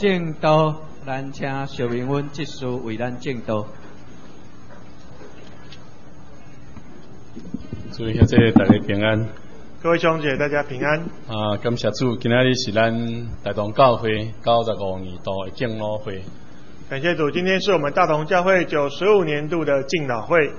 正道，咱请邵明文执事为咱正道。 祝兄弟大家平安。 各位兄姐，大家平安。 感谢主，今天是咱大同教会95年度的敬老会。 感谢主，今天是我们大同教会95年度的敬老会。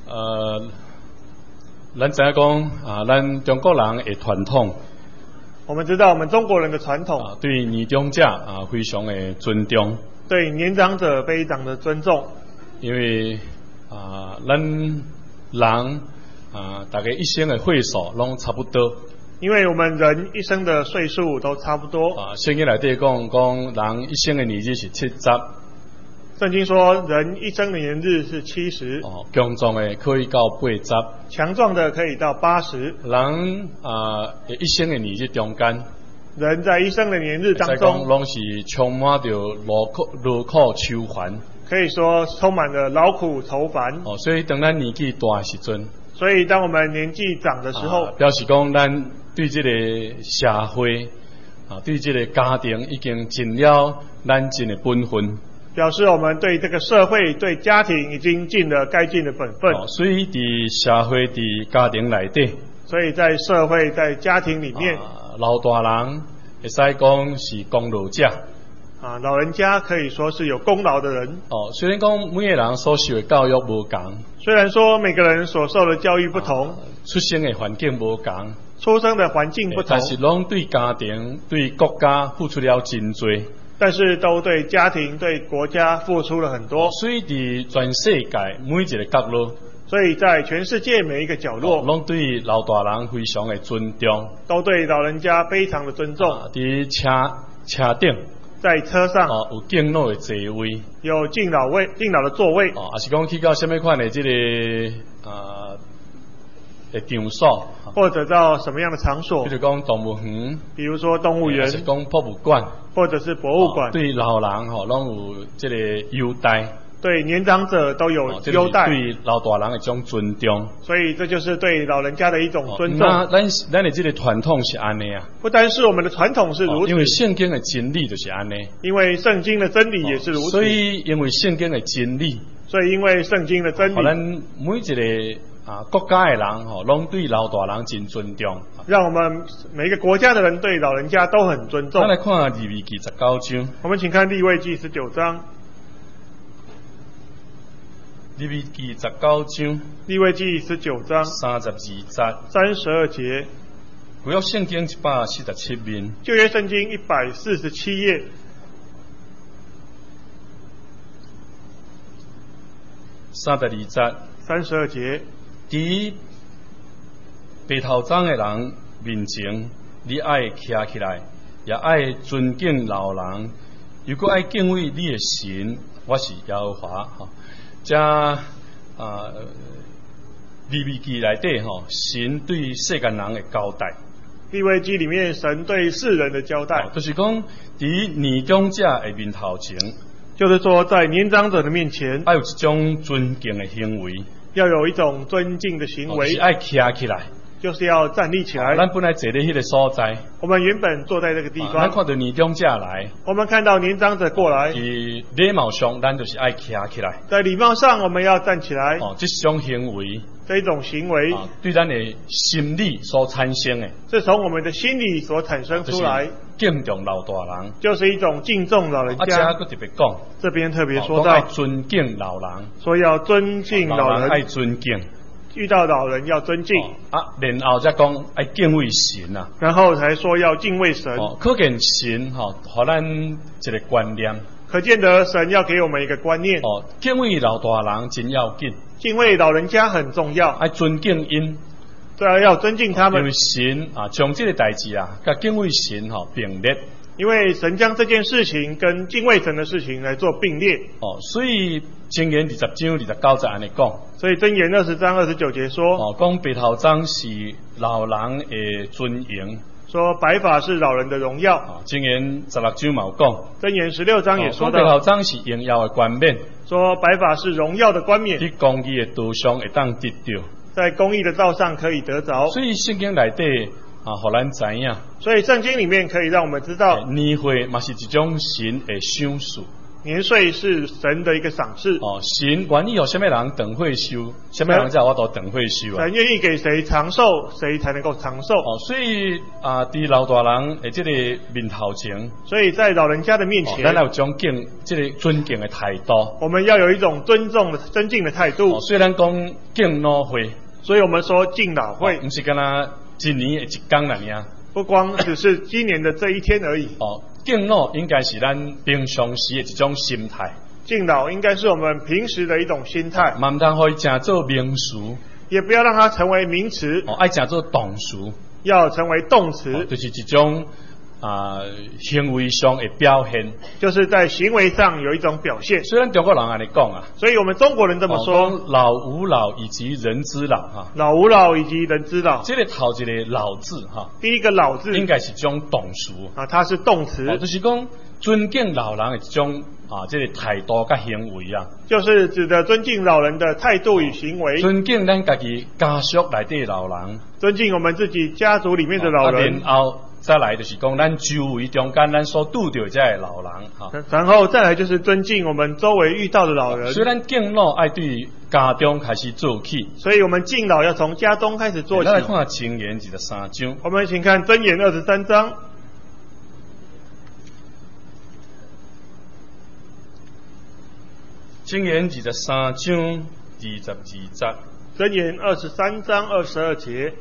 咱知影讲咱中国人的传统。 我们知道我们中国人的传统， 对年长者非常的尊重， 对年长者非常的尊重。 因为咱人大家一生的岁数拢差不多。 因为我们人一生的岁数都差不多。 圣经内底讲人一生的年日是70。 圣经说人一生的年日是70。 强壮的可以到80。 强壮的可以到80。 人一生的年日中间， 人在一生的年日当中， 拢是充满着劳苦愁烦。 可以说充满了劳苦愁烦。 所以当咱年纪大的时阵， 所以当我们年纪长的时候， 表示讲咱对这个社会对这个家庭已经尽了咱尽的本分。 表示我们对这个社会、对家庭已经尽了该尽的本分。 所以在社会、在家庭内底， 所以在社会、在家庭里面， 老大人会使讲是功劳者。 老人家可以说是有功劳的人。 虽然讲每个人所受的教育不同， 虽然说每个人所受的教育不同， 出生的环境不同， 出生的环境不同， 但是拢对家庭、对国家付出了真多。 但是都对家庭、对国家付出了很多。 所以在全世界每一个角落， 所以在全世界每一个角落， 拢对老大人非常的尊重， 都对老人家非常的尊重。 在车顶， 在车上有敬老的座位， 有敬老的座位。 还是讲去到什么款的这个场所， 或者到什么样的场所， 比如讲动物园， 比如说动物园， 还是讲博物馆， 或者是博物馆， 对老人拢有这个优待， 对年长者都有优待， 对老大人的一种尊重。 所以这就是对老人家的一种尊重。 那咱的这个传统是安尼啊， 不单是我们的传统是如此， 因为圣经的真理就是安尼， 因为圣经的真理也是如此。 所以因为圣经的真理， 所以因为圣经的真理， 咱每一个国家的人拢对老大人真尊重， 让我们每一个国家的人对老人家都很尊重。 咱来看利未记19章， 我们请看利未记19章。 利未记19章， 利未记19章 32节 ，32节。 旧约圣经147面， 旧约圣经147页。 32节 ，32节。 伫白头长的人面前，你爱徛起来，也爱尊敬老人，又搁爱敬畏你的神，我是耶和华。这利未记内底神对世间人的交代。 利未记里面神对世人的交代， 就是讲伫年长者的面头前， 就是说在年长者的面前， 要有一种尊敬的行为。 要有一种尊敬的行为， 就是要站起来， 就是要站立起来。 咱本来坐在那个所在， 我们原本坐在这个地方， 咱看到年长者来， 我们看到年长者过来， 礼貌上咱就是要站起来。 在礼貌上我们要站起来。 这种行为， 这一种行为， 对咱的心理所产生的， 是从我们的心理所产生出来。 敬重老大人， 就是一种敬重老人家。 特别讲， 这边特别说到要尊敬老人， 说要尊敬老人， 爱尊敬， 遇到老人要尊敬。 然后再讲爱敬畏神啊， 然后才说要敬畏神。 可见神给咱一个观念， 可见得神要给我们一个观念。 敬畏老大人真要紧， 敬畏老人家很重要， 爱尊敬因。 对啊，要尊敬他们。 因为神将这个代志跟敬畏神并列。 因为神将这件事情跟敬畏神的事情来做并列。 所以箴言20章29节安尼讲。 所以箴言20章29节说， 讲白头长是老人的尊荣。 说白发是老人的荣耀。 箴言16章嘛有讲。 箴言16章也说到， 白头长是荣耀的冠冕。 说白发是荣耀的冠冕。 在公义的道上会当得到。 在公义的道上可以得着。 所以圣经内底互咱知影。 所以圣经里面可以让我们知道， 年岁嘛是一种神的赏赐。 年岁是神的一个赏赐。 神愿意有什么人长岁寿，什么人才有法度长岁寿啊？ 神愿意给谁长寿，谁才能够长寿。 所以伫老大人的这个面头前， 所以在老人家的面前， 咱要有种这个尊敬的态度。 我们要有一种尊敬的态度。 虽然讲敬老会， 所以我们说敬老会， 不是干那一年的一天而已。 不光只是今年的这一天而已。 敬老应该是咱平常时的一种心态。 敬老应该是我们平时的一种心态。 嘛唔通可以成做名词， 也不要让它成为名词。 爱成做动词， 要成为动词。 就是一种行为上的表现， 就是在行为上有一种表现。 虽然中国人安尼讲啊， 所以我们中国人这么说， 老吾老以及人之老哈， 老吾老以及人之老。 这个头一个老字哈， 第一个老字应该是种动词它是动词， 就是讲尊敬老人的一种这个态度甲行为啊， 就是指的尊敬老人的态度与行为， 尊敬咱家己家属内底老人， 尊敬我们自己家族里面的老人。 然后再来就是讲咱周围中间咱所拄到这些老人然后再来就是尊敬我们周围遇到的老人。 所以咱敬老爱对家中开始做起， 所以我们敬老要从家中开始做起。 咱来看箴言23章， 我们请看箴言23章。 箴言23章22節， 箴言23章22節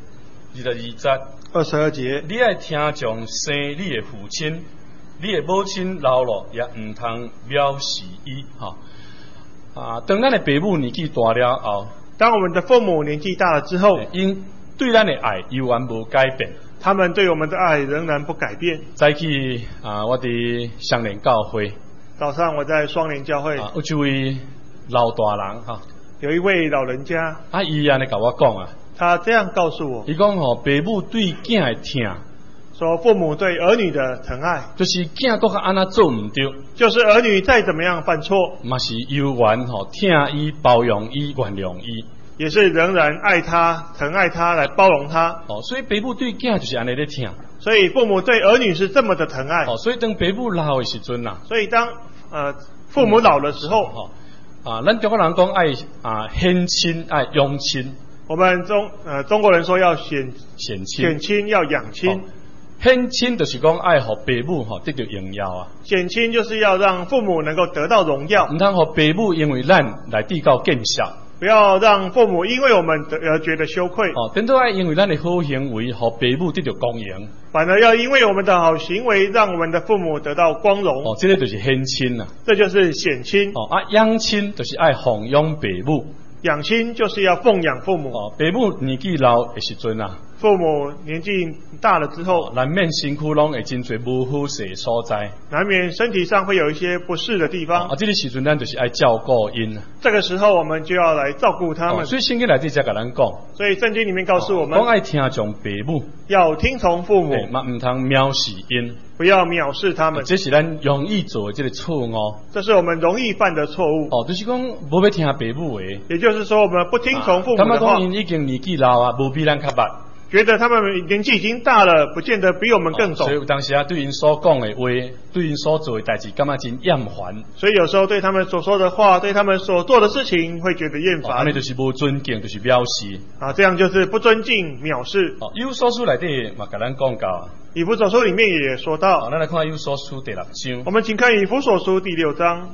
，22節， 你愛聽從生你的父親，你的母親老了也唔通藐視伊當咱的父母年紀大了後， 當我們的父母年紀大了之後， 因對咱的愛永遠無改變， 他們對我們的愛仍然不改變。 早起我哋雙連教會。 早上我在雙連教會， 有一位老大人有一位老人家， 伊安尼甲我講他這樣告訴我， 伊講父母對囝的疼， 說父母對兒女的疼愛， 就是囝閣較安那做唔對， 就是兒女再怎麼樣犯錯， 嘛是猶原疼伊、包容伊、原諒伊， 也是仍然愛他、疼愛他，來包容他。 所以父母對囝就是安尼咧疼。 所以父母對兒女是這麼的疼愛。 所以當父母老的時陣啦， 所以當父母老的時候， 咱中國人講愛獻親愛擁親， 我們中國人說要顯親要養親。 獻親就是講愛互父母得到榮耀啊。 顯親就是要讓父母能夠得到榮耀， 唔通互父母因為咱來地到見笑。 不要讓父母因為我們而覺得羞愧。 等到愛因為咱的好行為，互父母得到光榮。 反而要因為我們的好行為，讓我們的父母得到光榮。 這個就是獻親啊。這就是顯親。 養親就是愛奉養父母。 養親就是要奉養父母。 父母年紀老的時陣啊， 父母年紀大了之後， 難免身軀攏會真濟無好勢所在， 難免身體上會有一些不適的地方。 這個時陣咱就是愛照顧因。 這個時候我們就要來照顧他們。 所以聖經內底才甲咱講， 所以聖經裡面告訴我們， 講愛聽從父母， 要聽從父母， 嘛唔通藐視因， 不要藐視他們。 這是咱容易做的這個錯誤。 這是我們容易犯的錯誤。 就是講無要聽父母的， 也就是說我們不聽從父母的話。 他們講因已經年紀老啊，無比咱較捌。 覺得他們年紀已經大了，不見得比我們更懂。 所以有當時對因所講的話，對因所做的代志，感覺真厭煩。 所以有時候對他們所說的話，對他們所做的事情，會覺得厭煩。 那就是不尊敬，就是藐視。 這樣就是不尊敬、藐視。 以弗所書內底嘛，甲咱講到。 以弗所書裡面也說到。 咱來看以弗所書第6章。 我們請看以弗所書第6章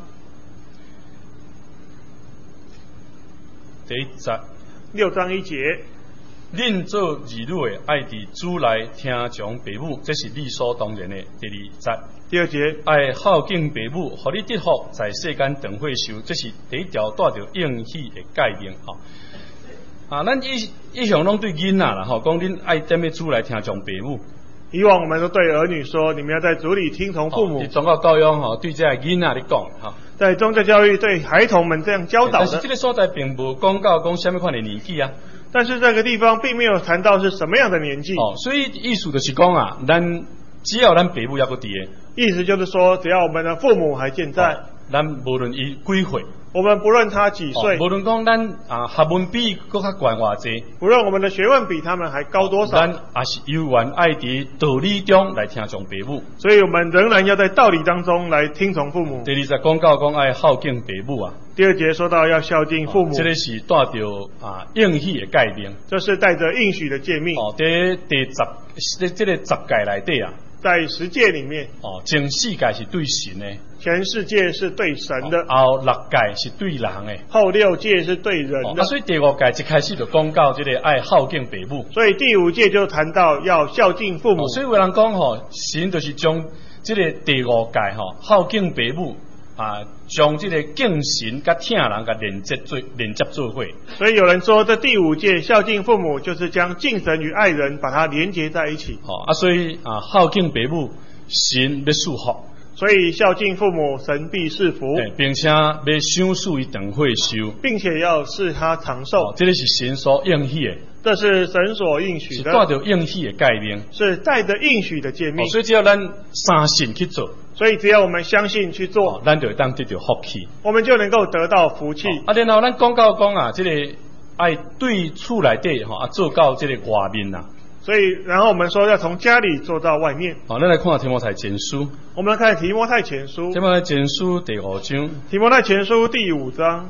第1節。 6章1節。 恁做兒女的愛佇主內聽從父母，這是理所當然的。第2節。 第2節。愛孝敬父母，互你得福，在世間長歲壽，這是第1條帶着應許的誡命。咱以上攏對囡仔啦，講恁愛踮咧主內聽從父母。以往我們都對兒女說，你們要在主裡聽從父母。宗教教養對這個囡仔咧講， 在宗教教育對孩童們這樣教導的。但是這個所在並無講到講什麼款的年紀啊。 但是這個地方並沒有談到是什麼樣的年紀。 所以意思就是講咱只要咱父母還佫佇的， 意思就是說，只要我們的父母還健在， 咱無論伊幾歲， 我们不论他几岁， 无论讲咱学问比搁较悬偌济， 不论我们的学问比他们还高多少， 咱也是有缘爱伫道理中来听从父母。 所以我们仍然要在道理当中来听从父母。 第20讲到讲爱孝敬父母啊， 第2节说到要孝敬父母， 这个是带着应许的概念。 这是带着应许的诫命。 在这个10诫内底啊， 在10诫里面， 前4诫是对神的， 前4诫是对神的， 后6诫是对人的， 后6诫是对人的。 所以第5诫一开始就讲到这个爱孝敬父母， 所以第5诫就谈到要孝敬父母。 所以有人讲神就是将这个第5诫孝敬父母将这个敬神甲听人甲连接做伙。 所以有人说，这第5诫孝敬父母就是将敬神与爱人把它连结在一起。 所以孝敬父母，神要赐福。 所以孝敬父母，神必赐福， 并且要赏赐伊长岁寿， 并且要使他长寿。 这个是神所应许的， 这是神所应许的， 是带着应许的概念， 是带着应许的诫命。 所以只要咱相信去做， 所以只要我们相信去做， 咱就会当得到福气， 我们就能够得到福气。 然后咱讲到讲这个爱对厝内底做到这个外面啊。 所以，然后我们说要从家里做到外面。 好，咱来看提摩太前书。 我们来看提摩太前书。 提摩太前书第5章。 提摩太前书第5章。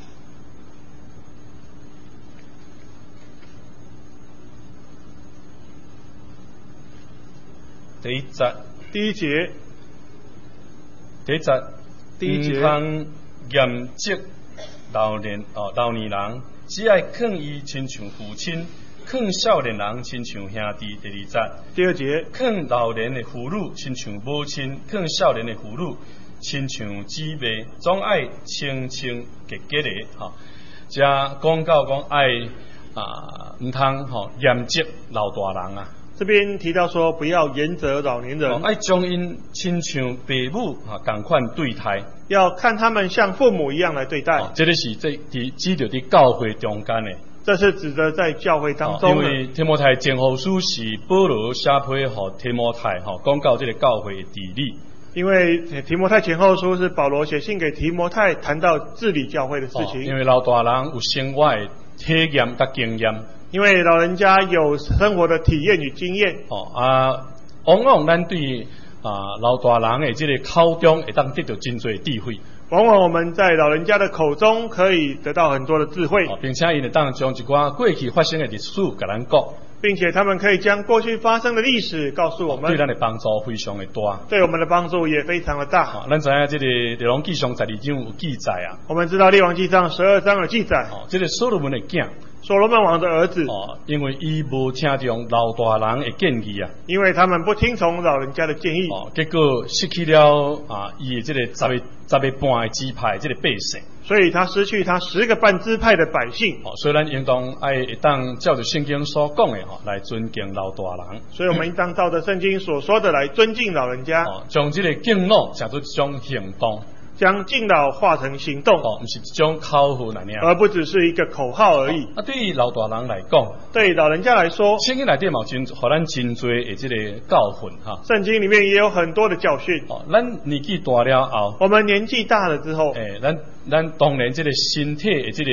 第1节。 第1节。 第1节。 第1节。 唔通严责老年人，只爱劝伊亲像父亲。劝少年人亲像兄弟。第2节。 第2节。 劝老年的妇女亲像母亲，劝少年的妇女亲像姊妹，总爱清清洁洁的。这讲到讲爱唔通严责老大人啊。 这边提到说，不要严责老年人， 爱将因亲像父母同款对待， 要看他们像父母一样来对待。 这个是指着伫教会中间的。 这是指的在教会当中的。 因为提摩太前后书是保罗写批给提摩太讲到这个教会的治理。 因为提摩太前后书是保罗写信给提摩太，谈到治理教会的事情。 因为老大人有生活的体验甲经验。 因为老人家有生活的体验与经验。 往往咱对老大人的这个口中会当得到真多智慧。 往往我们在老人家的口中可以得到很多的智慧， 并且因会当将一寡过去发生的历史甲咱讲， 并且他们可以将过去发生的历史告诉我们， 对咱的帮助非常的大， 对我们的帮助也非常的大。 咱知影这个列王纪上12章有记载啊， 我们知道列王纪上12章有记载， 这个所罗门的囝。 所罗门王的儿子， 因为伊无听从老大人的建议啊， 因为他们不听从老人家的建议， 结果失去了伊的这个10个半的支派这个百姓， 所以他失去他10个半支派的百姓。 所以咱应当爱当照着圣经所讲的来尊敬老大人。 所以我们应当照着圣经所说的来尊敬老人家， 将这个敬老成做一种行动。 将敬老化成行动， 不是一种口号那样， 而不只是一个口号而已。 对于老大人来讲， 对老人家来说， 圣经内底嘛真，互咱真多的这个教训哈。 圣经里面也有很多的教训。 咱年纪大了后， 我们年纪大了之后， 咱当然这个身体的这个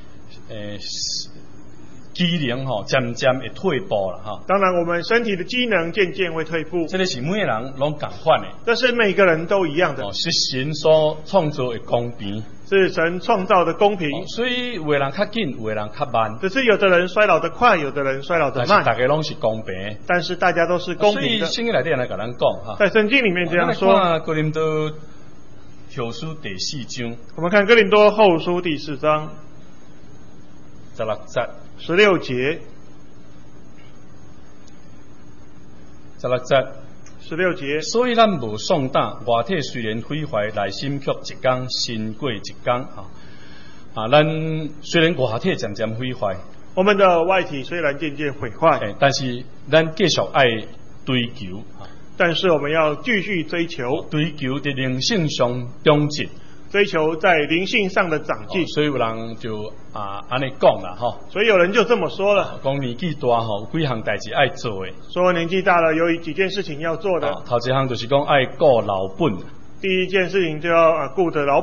机能渐渐会退步了哈。 当然，我们身体的机能渐渐会退步。 这个是每个人拢同款的。 这是每个人都一样的。 是神所创造的公平。 是神创造的公平。 所以有的人较紧，有的人较慢。 只是有的人衰老得快，有的人衰老得慢。 大家拢是公平。 但是大家都是公平的。 所以圣经内底来跟咱讲哈。 在圣经里面这样说。 看哥林多后书第4章。 我们看哥林多后书第4章 16节。 16节，16节。 所以咱无丧胆，外体虽然毁坏，内心却一天新过一天咱虽然外体渐渐毁坏， 我们的外体虽然渐渐毁坏， 但是咱继续爱追求， 但是我们要继续追求， 追求在灵性上长进。 追求在灵性上的长进。 所以有人就安尼讲啦所以有人就这么说了， 讲年纪大有几项代志爱做的。 说年纪大了有几件事情要做的。 头一项就是讲爱顾老本。 第一件事情就要顾着老本。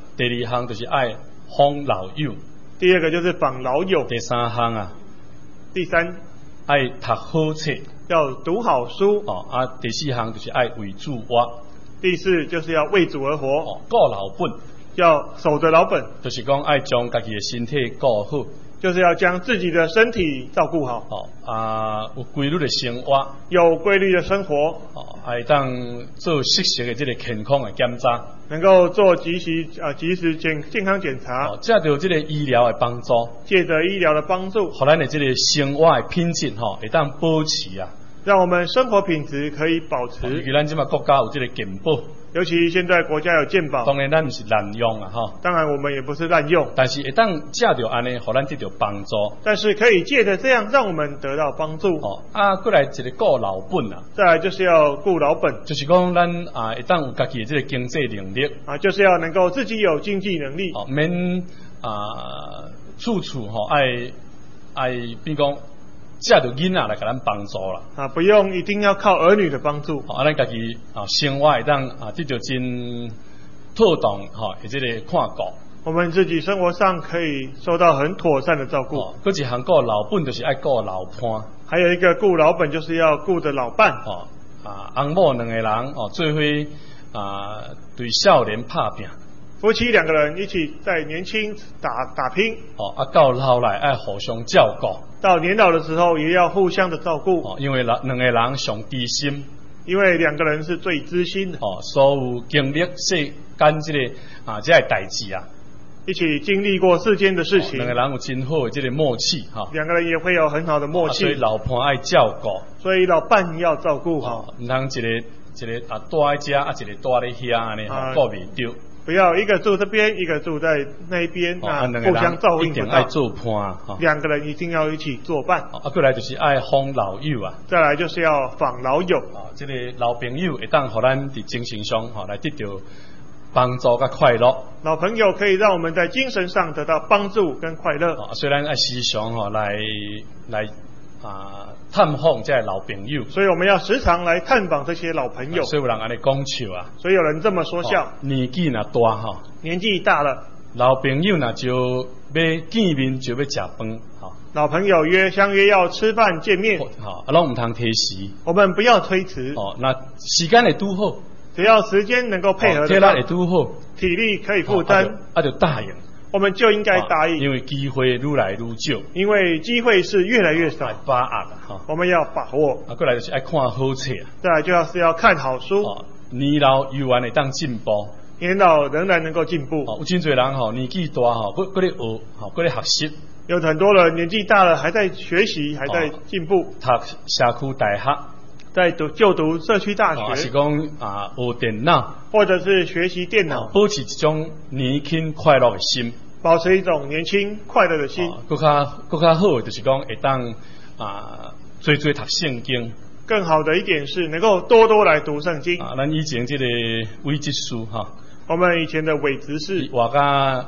第二项就是爱访老友， 第二个就是访老友， 第三项啊， 第三爱读好册， 要读好书， 第四项就是爱为主活， 第四就是要为主而活， 顾老本， 要守着老本， 就是讲爱将家己的身体顾好， 就是要将自己的身体照顾好， 有规律的生活， 有规律的生活， 爱当做适时的这个健康的检查， 能够做及时健康检查， 借着这个医疗的帮助， 借着医疗的帮助， 互咱的这个生活的品质会当保持啊， 让我们生活品质可以保持。 尤其咱这马国家有这个健保。 尤其现在国家有健保， 当然咱不是滥用啊， 当然我们也不是滥用， 但是会当借着安尼，互咱得到帮助。 但是可以借着这样，让我们得到帮助。 过来一个顾老本啊， 再来就是要顾老本， 就是讲咱会当有家己的这个经济能力就是要能够自己有经济能力， 免处处爱比如讲。借着囡仔来给咱帮助啦， 不用一定要靠儿女的帮助， 咱家己生活会当得到真妥当会这个看顾。 我们自己生活上可以受到很妥善的照顾。 搁一项顾老本就是爱顾老伴， 还有一个顾老本就是要顾着老伴。 翁某两个人做伙对少年拍拼。 夫妻两个人一起在年轻打拼， 到老来爱互相照顾， 到年老的时候也要互相的照顾， 因为两个人上知心， 因为两个人是最知心的， 所有经历世间这个这个代志啊， 一起经历过世间的事情， 两个人有真好的这个默契两个人也会有很好的默契， 所以老伴爱照顾， 所以老伴要照顾好， 唔通一个住在这一个住在遐安尼顾袂丢。 不要一个住这边，一个住在那边，互相照应不到。 做伴两个人一定要一起作伴。 过来就是爱访老友啊。 再来就是要访老友。 这个老朋友会当互咱伫精神上来得到帮助甲快乐。 老朋友可以让我们在精神上得到帮助跟快乐。 虽然爱时常来探访这老朋友， 所以我们要时常来探访这些老朋友。 所以有人安尼讲笑啊， 所以有人这么说笑。 年纪若大年纪大了， 老朋友若就要见面就要吃饭老朋友相约要吃饭见面， 拢唔通推时， 我们不要推迟。 那时间会拄好， 只要时间能够配合， 体力会拄好， 体力可以负担， 就答应。 我们就应该答应， 因为机会愈来愈少， 因为机会是越来越少， 把握我们要把握。 过来就是爱看好册， 再来就是要看好书。 年老犹原会当进步， 年老仍然能够进步。 有真侪人年纪大搁咧学，搁咧学习。 有很多人年纪大了还在学习，还在进步。 读社区大学， 在就读社区大学， 是讲学电脑， 或者是学习电脑， 保持一种年轻快乐的心， 保持一种年轻快乐的心。 更较好就是讲会当多读圣经。 更好的一点是能够多多来读圣经。 咱以前这个韦执事我们以前的韦执事， 活到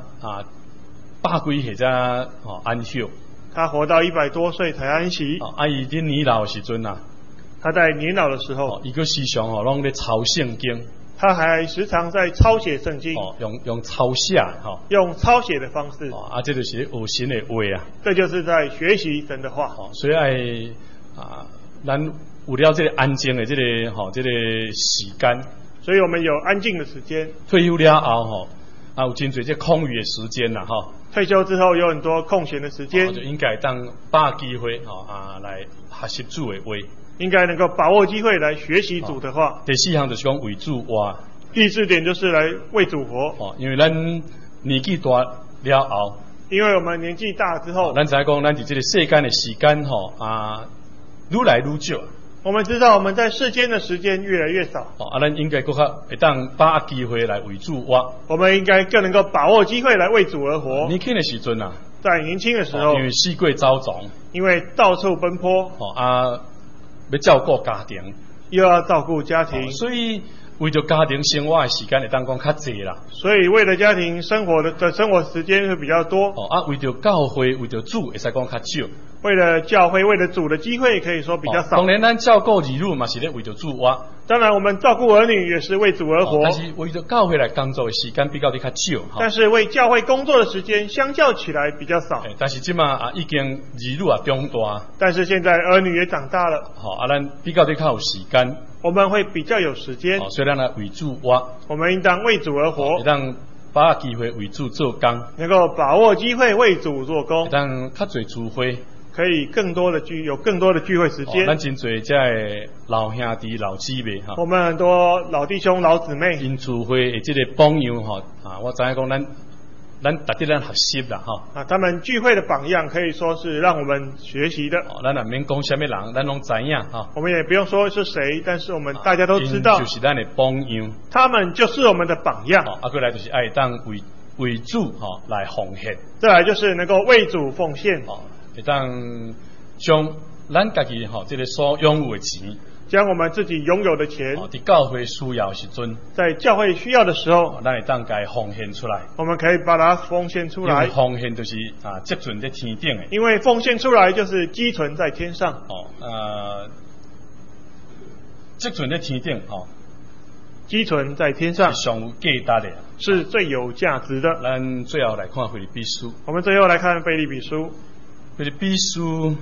100几岁才安息。 他活到100多岁才安息。 伊伫年老的时阵他在年老的时候， 伊个时常拢咧抄圣经。 他还时常在抄写圣经， 用抄写用抄写的方式这就是学神的话啊， 这就是在学习神的话。 所以咱有了这个安静的这个时间， 所以我们有安静的时间。 退休了后有真侪这空余的时间啦退休之后有很多空闲的时间， 就应该当把握机会来学习主的话。 应该能够把握机会来学习主的话。 第四项就是讲为主活。 第四点就是来为主活。 因为咱年纪大了后， 因为我们年纪大之后， 咱知影讲咱伫这个世间的时间愈来愈少。 我们知道我们在世间的时间越来越少。 咱应该更较会当把握机会来为主活。 我们应该更能够把握机会来为主而活。 年轻的时阵在年轻的时候， 因为四界走动， 因为到处奔波， 要照顾家庭， 又要照顾家庭， 所以为着家庭生活的时间会当讲较济啦。 所以为了家庭生活的生活时间会比较多。 为着教会，为着主，会使讲较少。 为了教会，为了主的机会，可以说比较少。 当然，咱照顾儿女嘛是咧为着主活。 当然，我们照顾儿女也是为主而活。 但是为着教会来工作的时间比较较少。 但是为教会工作的时间相较起来比较少。 但是即嘛已经儿女长大。 但是现在儿女也长大了。 咱比较较有时间。 我们会比较有时间。 所以咱来为主活。 我们应当为主而活。 当把握机会为主做工。 能够把握机会为主做工。 当较侪聚会。 可以有更多的聚会时间。 咱真侪这老兄弟、老姊妹哈。 我们很多老弟兄、老姊妹。 因聚会这个榜样我知影讲咱值得咱学习啦他们聚会的榜样可以说是让我们学习的。 咱也免讲什么人，咱拢知影我们也不用说是谁，但是我们大家都知道。 就是咱的榜样。 他们就是我们的榜样。 过来就是爱当为主来奉献。 再来就是能够为主奉献。 会当将咱家己这个所拥有的钱， 将我们自己拥有的钱， 在教会需要时阵， 在教会需要的时候， 咱会当该奉献出来。 我们可以把它奉献出来。 因为奉献就是积存在天顶的。 因为奉献出来就是积存在天上。 积存在天顶积存在天上， 是上有价值的， 是最有价值的。 咱最后来看腓立比书。 我们最后来看腓立比书。 腓立比书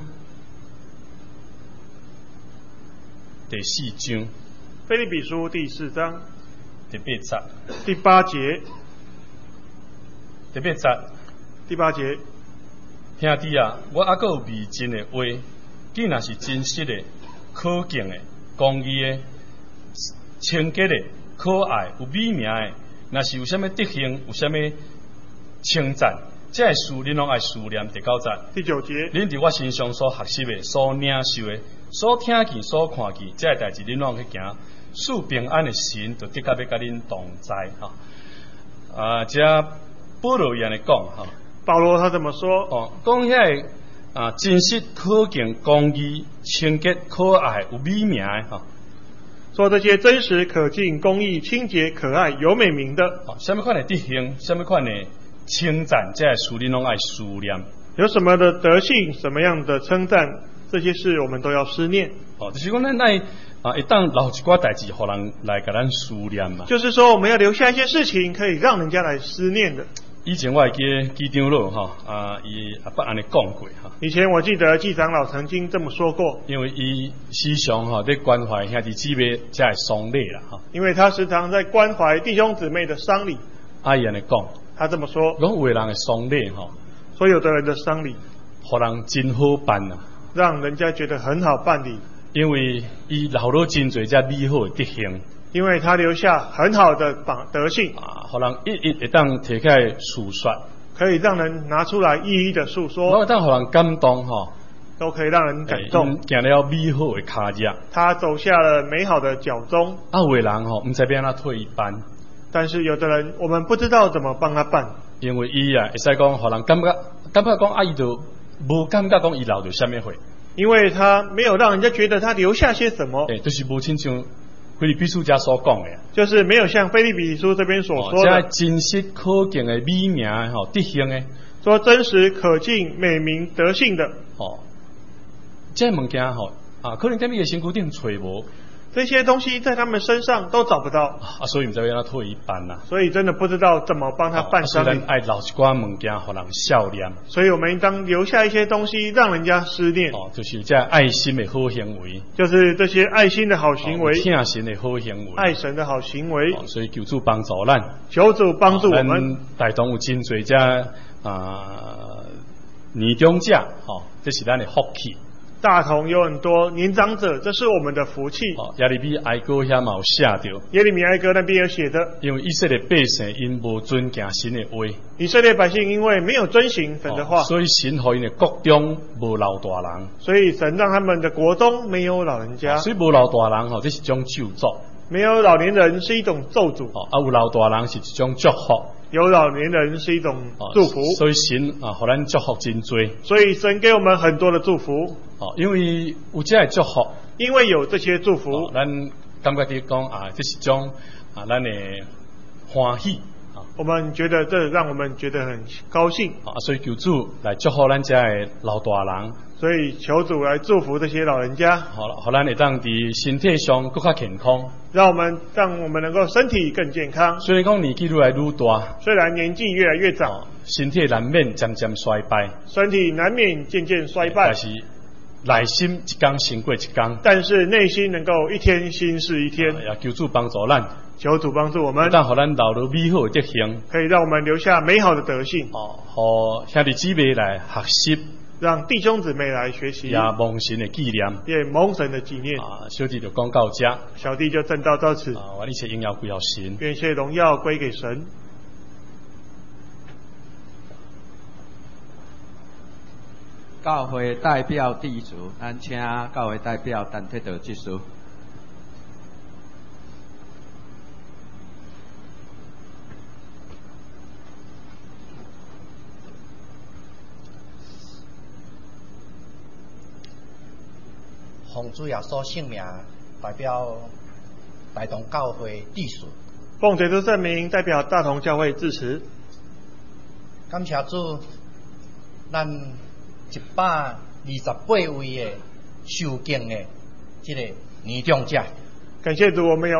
第4章。 腓立比书第4章第8节。 第8节。 第8节。 第8节。 兄弟啊，我还有未真的话，既然是真实的、可敬的、公义的、清洁的、可爱、有美名的，若是有什么德行，有什么称赞。这些事恁拢爱思念。第9节。 第9节。恁伫我身上所学习的、所领受的、所听见、所看见，这些代志恁拢去行。赐平安的神，就的确要甲恁同在这保罗也来讲保罗他怎么说？ 讲遐真实、可敬、公义、清洁、可爱、有美名的说这些真实、可敬、公义、清洁、可爱、有美名的。 什么款的德行，什么款的称赞，这些事恁拢爱思念。 有什么的德性，什么样的称赞，这些事我们都要思念。 就是讲咱来会当留一寡代志，互人来甲咱思念嘛。 就是说，我们要留下一些事情，可以让人家来思念的。 以前我会记记长老伊也捌安尼讲过以前我记得季长老曾经这么说过。 因为伊时常在关怀兄弟姊妹才会丧礼啦因为他时常在关怀弟兄姊妹的丧礼。 伊安尼讲。 他这么说。 讲有的人的丧礼所有的人的丧礼， 互人真好办让人家觉得很好办理。 因为伊留了真侪遮美好的德行。 因为他留下很好的德性互人一一会当摕起来述说， 可以让人拿出来一一的述说， 会当互人感动都可以让人感动。 行了美好的脚迹， 他走下了美好的脚踪。 有的人唔知要安怎退班， 但是有的人我们不知道怎么帮他办， 因为伊会使讲互人感觉讲伊就无感觉讲伊留着什么货， 因为他没有让人家觉得他留下些什么， 就是无亲像腓立比书家所讲的， 就是没有像腓立比书这边所说的， 这真实可敬的美名德行的， 说真实可敬美名德性的， 这物件可能在你的身躯顶找无。 这些东西在他们身上都找不到所以唔知要让他退班啦。 所以真的不知道怎么帮他办丧礼。 爱留一寡物件，互人笑念。 所以我们应当留下一些东西，让人家思念。 就是这爱心的好行为。 就是这些爱心的好行为。 听神的好行为。 爱神的好行为。 所以求主帮助咱。 求主帮助我们。 大同有真侪这年长者，这是咱的福气。 大同有很多年长者，这是我们的福气。 耶利米哀歌遐嘛有写着。 耶利米哀歌那边有写的。 因为以色列百姓因无遵行神的话。 以色列百姓因为没有遵行神的话， 所以神互因的国中无老大人。 所以神让他们的国中没有老人家。 所以无老大人这是一种咒诅。 没有老年人是一种咒诅。 有老大人是一种祝福。 有老年人是一种祝福。 所以神互咱祝福真多。 所以神给我们很多的祝福。 因为有这些祝福。 因为有这些祝福， 咱感觉伫讲这是种咱的欢喜我们觉得这让我们觉得很高兴所以求主来祝福咱家的老大人， 所以求主来祝福这些老人家， 好咱会当伫身体上更加健康， 让我们能够身体更健康。 虽然讲年纪越来越大， 虽然年纪越来越长， 身体难免渐渐衰败， 身体难免渐渐衰败， 但是内心一天胜过一天， 但是内心能够一天新是一天。 也求主帮助咱， 求主帮助我们， 让咱留落美好的德行， 可以让我们留下美好的德性。 和兄弟姊妹来学习， 让弟兄姊妹来学习， 也蒙神的纪念， 也蒙神的纪念。 小弟就讲到这， 小弟就正道到此。 我一切荣耀归到神， 愿一切荣耀归给神。 教会代表地主，咱请教会代表陈铁道技术。 奉主耶稣圣名，代表大同教会致辞。 奉主的圣名，代表大同教会致辞。 感谢主，咱128位的受敬的这个年长者。 感谢主，我们有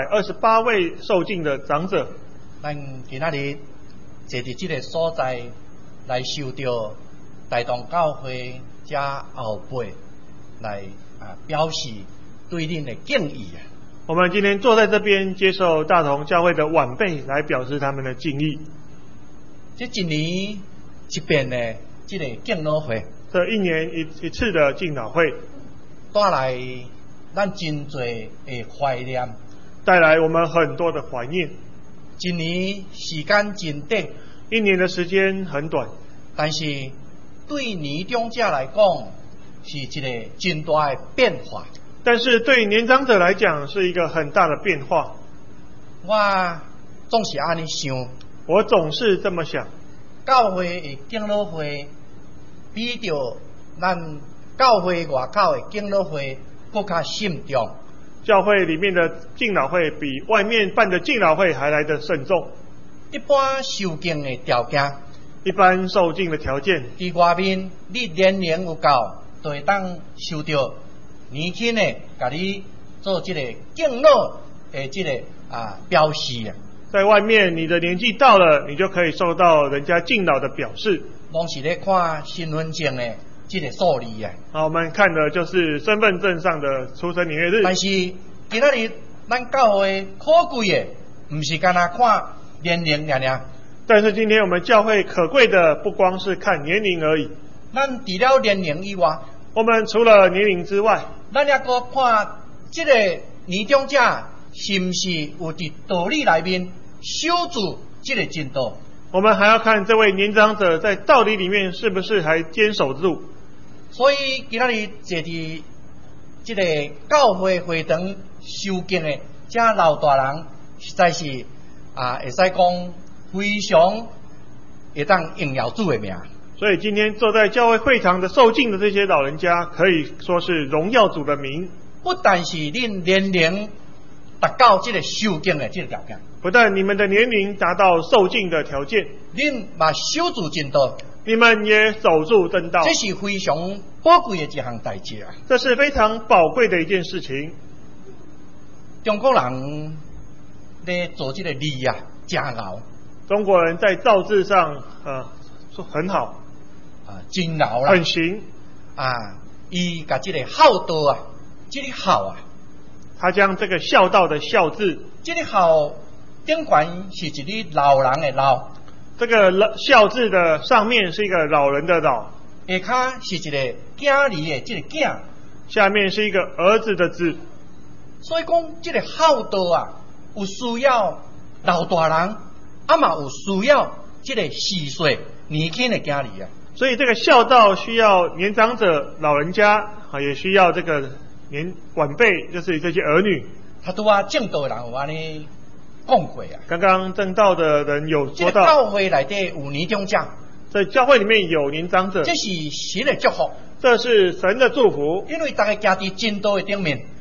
128位受敬的长者。 咱今仔日坐伫这个所在来受到大同教会这后辈来表示对恁的敬意啊！ 我们今天坐在这边，接受大同教会的晚辈来表示他们的敬意。 这一年一遍的这个敬老会， 这一年一次的敬老会， 带来咱真多的怀念， 带来我们很多的怀念。 一年时间真短， 一年的时间很短， 但是对年长者来讲，是一个真大的变化。 但是对年长者来讲，是一个很大的变化。 我总是安尼想， 我总是这么想。 教会的敬老会比着咱教会外口的敬老会更加慎重。 教会里面的敬老会比外面办的敬老会还来得慎重。 一般受敬的条件， 一般受敬的条件， 伫外面你年龄有够，就会当受到年轻的甲你做这个敬老的这个表示啊。 在外面你的年纪到了，你就可以受到人家敬老的表示。 拢是咧看身份证的这个数字啊。 我们看的就是身份证上的出生年月日。 但是今仔日咱教会可贵的，不是干那看年龄尔。 但是今天我们教会可贵的不光是看年龄而已。 咱除了年龄以外， 我们除了年龄之外， 咱也搁看这个年长者是不是有伫道理内面守住这个真道。 我们还要看这位年长者在道理里面是不是还坚守住。 所以今仔日坐伫这个教会会堂受敬的这老大人，实在是会使讲非常会当荣耀主的名。 所以今天坐在教会会堂的受敬的这些老人家，可以说是荣耀主的名。 不但是恁年龄达到这个受敬的这个条件， 不但你们的年龄达到受敬的条件， 恁嘛守住真道， 你们也守住真道， 这是非常宝贵的一项代志啊！ 这是非常宝贵的一件事情。 中国人咧做这个字啊，真牛。 中国人在造字上很好真牛啦， 很行伊甲这个孝道啊，这个孝啊， 他将这个孝道的孝字， 这个孝顶管是一个老人的老， 这个孝字的上面是一个老人的老， 下骹是一个囝儿的这个囝， 下面是一个儿子的子。 所以讲这个孝道啊，有需要老大人，嘛有需要这个40岁年轻的囝儿啊。 所以这个孝道需要年长者、老人家也需要这个晚辈，就是这些儿女。 他都正道的人有安尼讲过啊。 刚刚正道的人有说到， 这个教会内底有年长者， 在教会里面有年长者， 这是神的祝福， 这是神的祝福。 因为大家行伫真道的顶面，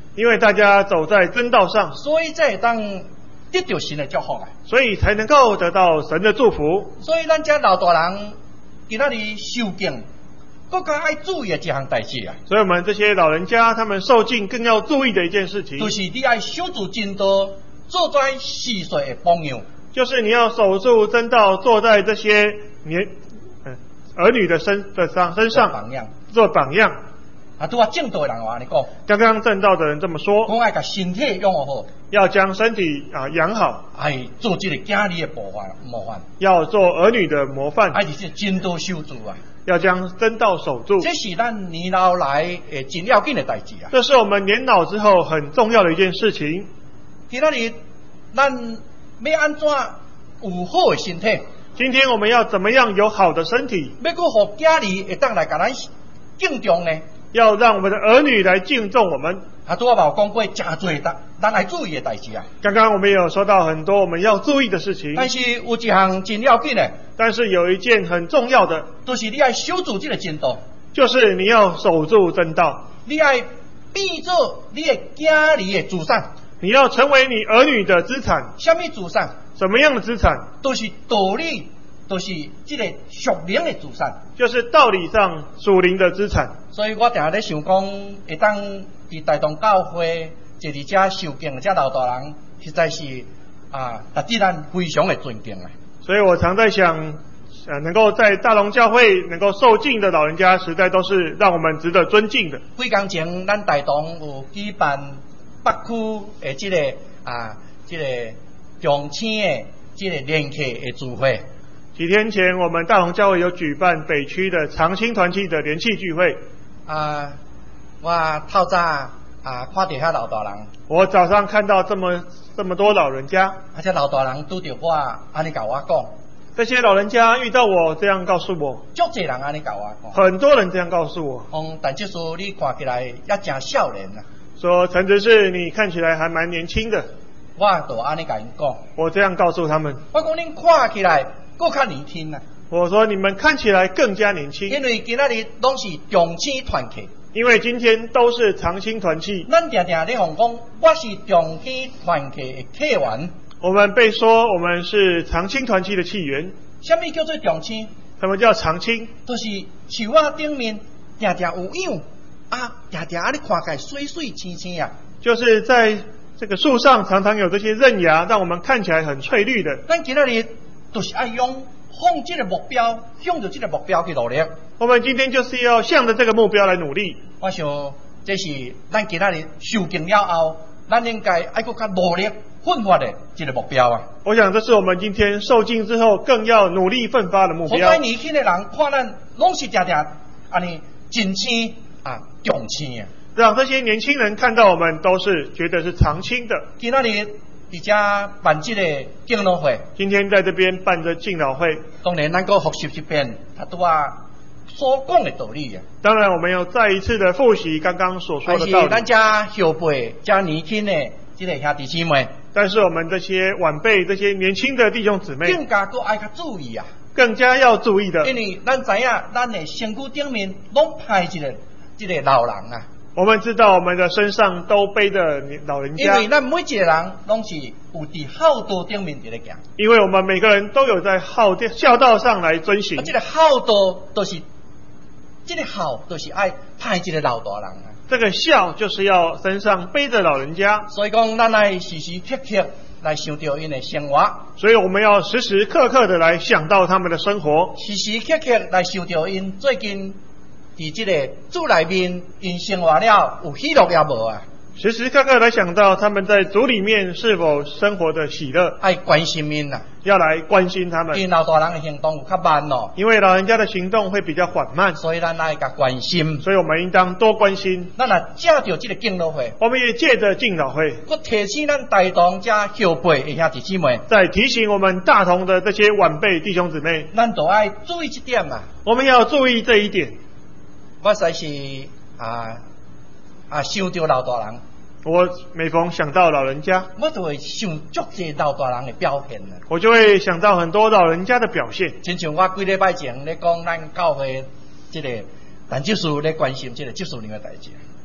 因为大家走在真道上， 所以才会当得到神的祝福啊。 所以才能够得到神的祝福。 所以咱这老大人今仔日受敬，更加爱注意的一项代志啊， 所以我们这些老人家，他们受敬更要注意的一件事情， 就是你爱守住真道，做在世岁的榜样。 就是你要守住真道，坐在这些儿女的身上榜样， 做榜样。 啊，拄啊正道的人话安尼讲， 刚刚正道的人这么说， 讲爱甲身体养活好， 要将身体养好， 爱做这个家里的模范， 要做儿女的模范， 爱就是真道守住啊。 要将真道守住。 这是咱年老来真要紧的代志啊。 这是我们年老之后很重要的一件事情。 今仔日咱要安怎有好的身体？ 今天我们要怎么样有好的身体？ 要搁互家里会当来甲咱敬重呢？ 要让我们的儿女来敬重我们。 啊，拄啊有讲过真多咱来注意的代志啊。 刚刚我们也有说到很多我们要注意的事情， 但是有一项真要紧的， 但是有一件很重要的， 就是你要守住这个真道， 就是你要守住真道， 你要变做你的家里的资产。 你要成为你儿女的资产。 什么资产？ 什么样的资产？ 都是道理，都是这个属灵的资产， 就是道理上属灵的资产。 所以我定下咧想讲，会当伫大同教会坐伫遮受敬的遮老大人，实在是值得咱非常的尊敬啊。 所以我常在想，能够在大龙教会能够受敬的老人家，实在都是让我们值得尊敬的。 几工前，咱大同有举办北区的这个中青的这个联客的聚会。 几天前，我们大龙教会有举办北区的长青团契的联契聚会。 我透早看到遐老大人， 我早上看到这么多老人家， 这老大人拄着我安尼甲我讲， 这些老人家遇到我这样告诉我， 足侪人安尼甲我讲， 很多人这样告诉我， 但即说你看起来也真少年啊。 说陈执事你看起来还蛮年轻的， 我就安尼甲因讲， 我这样告诉他们， 我讲恁看起来更较年轻啊。 我说你们看起来更加年轻， 因为今仔日拢是中青团契， 因为今天都是长青团契。 咱常常咧讲，我是中青团契的契员。 我们被说我们是长青团契的契员。 什么叫做中青？ 什么叫长青？ 就是树仔顶面常常有样常常安尼看起来水水青青啊。 就是在这个树上常常有这些刃芽，让我们看起来很翠绿的。 咱今仔日就是要向这个目标，向着这个目标去努力。 我们今天就是要向着这个目标来努力。 我想这是咱今仔日受敬了后，咱应该爱更加努力奋发的这个目标啊。 我想这是我们今天受敬之后更要努力奋发的目标。 好多年轻的人看咱拢是常常安尼真青中青啊。 让这些年轻人看到我们都是觉得是长青的。 今仔日伫遮办这个敬老会， 今天在这边办着敬老会， 当然咱个复习一遍他拄所讲的道理啊。 当然我们要再一次的复习刚刚所说的道理。 但是咱遮后辈、遮年轻的这个兄弟姊妹， 但是我们这些晚辈、这些年轻的弟兄姊妹， 更加搁爱较注意啊， 更加要注意的。 因为咱知影，咱的身躯顶面拢派一个老人啊。 我们知道我们的身上都背着老人家， 因为咱每一个人拢是有伫孝道顶面伫咧行， 因为我们每个人都有在孝道上来遵行。 这个孝道都是，这个孝都是爱派一个老大人啊。 这个孝就是要身上背着老人家， 所以讲咱来时时刻刻来想到因的生活， 所以我们要时时刻刻的来想到他们的生活， 时时刻刻来想到因最近伫这个主内面因生活了有喜乐也无啊， 时时刻刻来想到他们在主里面是否生活的喜乐， 爱关心因啊， 要来关心他们。 因老大人的行动有较慢咯， 因为老人家的行动会比较缓慢， 所以咱爱甲关心， 所以我们应当多关心。 咱也借着这个敬老会， 我们也借着敬老会， 我提醒咱大同这后辈的兄弟姊妹， 在提醒我们大同的这些晚辈弟兄姊妹， 咱都爱注意这点啊。 我们要注意这一点。 我实在是想到老大人， 我每逢想到老人家， 我就会想足侪老大人的表现啊。 我就会想到很多老人家的表现。 亲像我几礼拜前咧讲咱教会这个陈执事咧关心这个执事长的代志，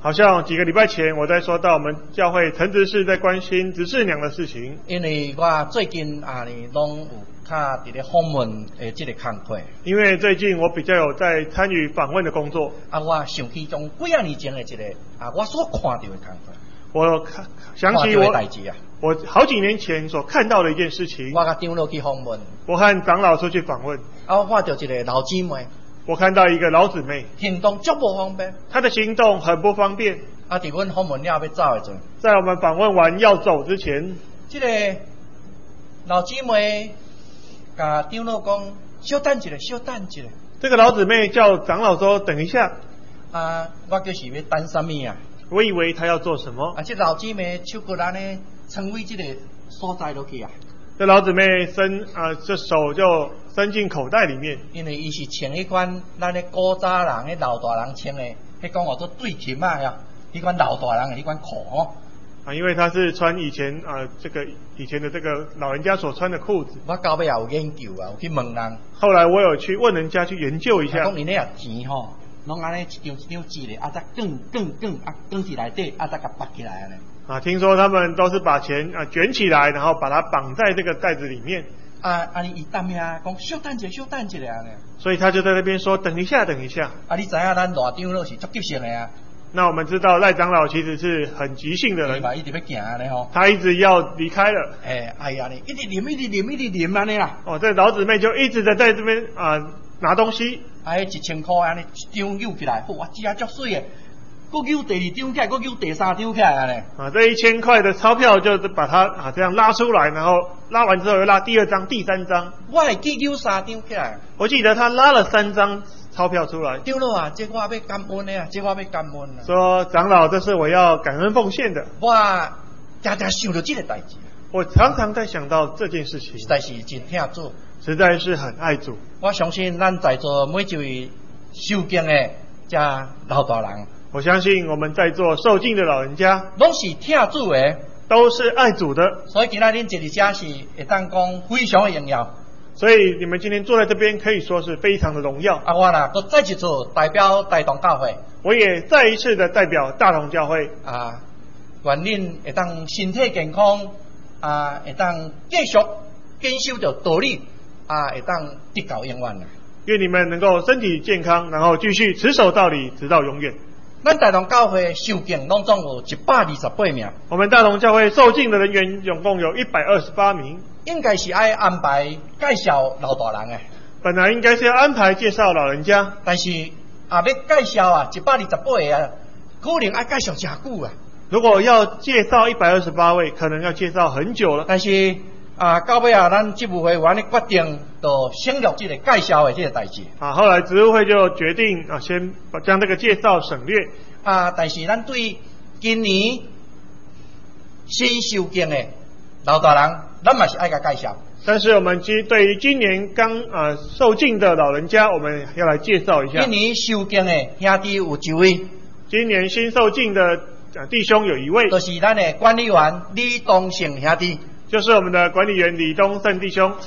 好像几个礼拜前我在说到我们教会陈执事在关心执事娘的事情， 因为我最近拢有较伫咧访问即个工作。 因为最近我比较有在参与访问的工作， 我想起从几啊年前的一个我所看到的工作。 我想起我好几年前所看到的一件事情。 我甲长老去访问， 我和长老出去访问， 我看到一个老姊妹。 我看到一个老姊妹， 行动足不方便， 她的行动很不方便。 伫阮访问了要走的阵， 在我们访问完要走之前， 这个老姊妹甲长老讲：稍等一下，稍等一下。 这个老姊妹叫长老说：“等一下。” 我就是要等什么啊？ 我以为她要做什么。 这老姊妹手骨安尼成为这个所在落去啊。 这老姊妹这手就伸进口袋里面， 因为伊是穿迄款咱咧古早人、迄老大人穿的，迄讲叫做对襟啊呀，迄款老大人的迄款裤哦。 因为他是穿以前以前的这个老人家所穿的裤子。 我到尾也有研究啊，有去问人。 后来我有去问人家去研究一下。 讲你那也钱吼，拢安尼一张一张纸咧，再卷起内底，再甲绑起来安尼。 听说他们都是把钱卷起来，然后把它绑在这个袋子里面。 尼伊等呀，讲稍等一下，稍等一下安尼。 所以他就在那边说等一下，等一下。 你知影咱大长老是足急性的啊。 那我们知道赖长老其实是很急性的人， 一直要行安尼吼。他一直要离开了。 你一直念安尼啦。 这老姊妹就一直在这边拿东西。 1000块安尼一张揪起来，哇，这足水的。搁揪第2张起来，搁揪第3张起来安尼。 这1000块的钞票就把它这样拉出来，然后拉完之后又拉第2张、第3张。 我会记揪3张起来。 我记得他拉了3张钞票出来。 长老这我要感恩的啊，这我要感恩啊。 说长老，这是我要感恩奉献的。 我常常想到这个代志。 我常常在想到这件事情。 实在是真疼主。 实在是很爱主。 我相信咱在座每一位受敬的这老大人。 我相信我们在座受敬的老人家， 拢是疼主的， 都是爱主的。 所以今仔恁坐伫遮是会当讲非常的荣耀。 所以你们今天坐在这边，可以说是非常的荣耀。 我啦，搁再一次代表大同教会， 我也再一次的代表大同教会愿恁会当身体健康会当继续坚守着道理会当直到永远啦。 愿你们能够身体健康，然后继续持守道理，直到永远。 咱大同教会受敬拢总有128名。 我们大同教会受敬的人员总共有128名。 应该是爱安排介绍老大人的。 本来应该是要安排介绍老人家， 但是要介绍128个可能要介绍真久啊。 如果要介绍128位，可能要介绍很久了。 但是到尾咱职务会员的决定，就省略这个介绍的这个代志。 后来职务会就决定先将这个介绍省略。 但是咱对今年新受敬的老大人，咱嘛是爱甲介绍。 但是我们对于今年刚受敬的老人家，我们要来介绍一下。 今年受敬的兄弟有1位。 今年新受敬的弟兄有1位， 就是咱的管理员李东胜兄弟。 就是我们的管理员李东胜弟兄，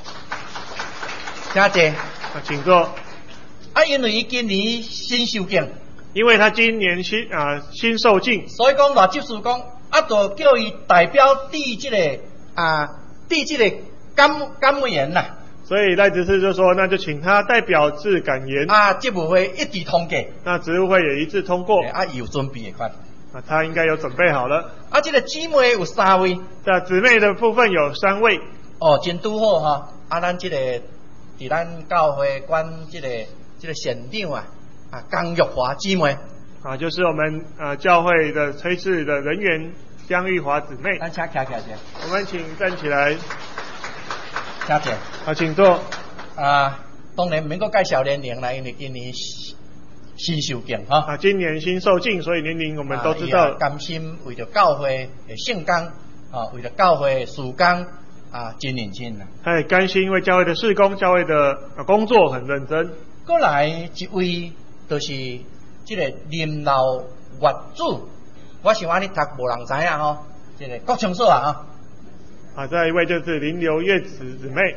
谢谢。 请坐。 因为今年新受敬， 因为他今年新受敬， 所以讲赖执事讲就叫伊代表递这个感言啦。 所以赖执事就说，那就请他代表致感言。 职务会一致通过。 那职务会也一致通过。 有准备的款。 他应该有准备好了。 这个姊妹有3位。 姊妹的部分有3位。 真拄好哈。咱这个伫咱教会管这个县长江玉华姊妹。 就是我们教会的炊事的人员江玉华姊妹。 咱请起来。 我们请站起来。 谢谢。 请坐。 当然免个介绍年龄啦，因为今年新受敬今年新受敬，所以年龄我们都知道。 甘心为了教会的圣工为了教会的事工真认真啦。 他也甘心为教会的事工、教会的工作很认真。 过来一位就是这个林老月子，我想安尼读无人知影这个国庆所再一位就是林刘月子姊妹。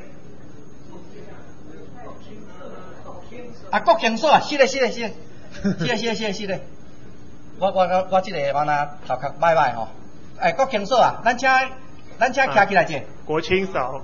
国庆所是的。 我这个我那头壳歹歹吼。哎，国庆嫂啊，咱请徛起来者。 国清嫂。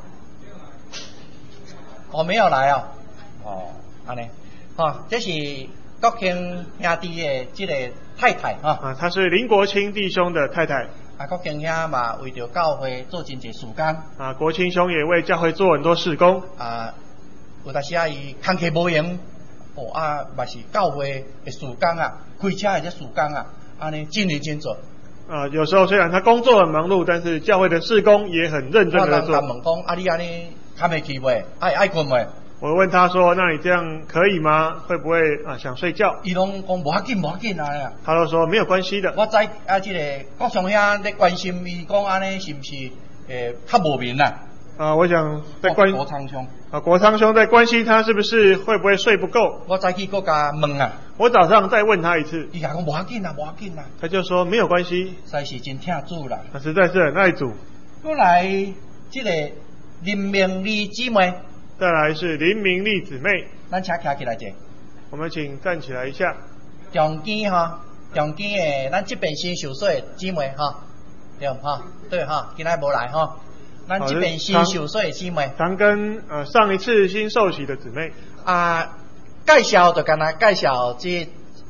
我没有来哦。哦，安尼，这是国庆兄弟的这个太太啊，她是林国清弟兄的太太。 国庆兄嘛，为着教会做真侪事工。 国清兄也为教会做很多事工。 有当时伊工课无闲，嘛是教会的事工啊，开车的这事工啊，安尼真认真做。 有时候虽然他工作很忙碌，但是教会的事工也很认真的做。 我问讲，你安尼堪会去袂？爱困袂？ 我问他说：“那你这样可以吗？会不会想睡觉？” 伊拢讲无要紧啊。 他都说没有关系的。 我知这个国强兄在关心伊讲安尼是不是较无眠啦？ 我想在国昌兄国昌兄在关心他是不是会不会睡不够。 我再去国家问啊。 我早上再问他一次。 伊讲无要紧啦。 他就说没有关系。 实在是真听主啦。 他实在是很爱主。 过来这个林明丽姊妹。 再来是林明丽姊妹。 咱请徛起来者。 我们请站起来一下。 中间的咱这边新受水的姊妹对对今仔无来咱这边新受水的姊妹。 常跟上一次新受洗的姊妹。 介绍就干那介绍这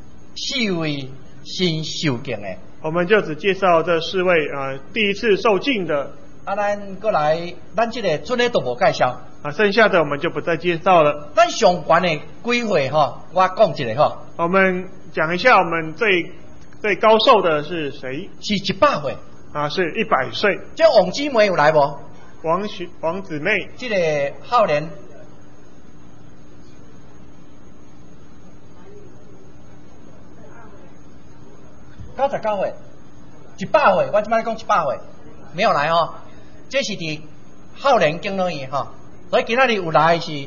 4位新受敬的。 我们就只介绍这4位第一次受敬的。 咱过来，咱这个村里都无介绍。 剩下的我们就不再介绍了。 咱上悬的几会我讲一下我们讲一下我们最高寿的是谁？ 是100岁。 是100岁。 这王姊妹有来无？ 王姊妹。 这个少年。99岁，100岁，我即摆讲100岁，没有来这是伫少年敬老院所以今仔日有来是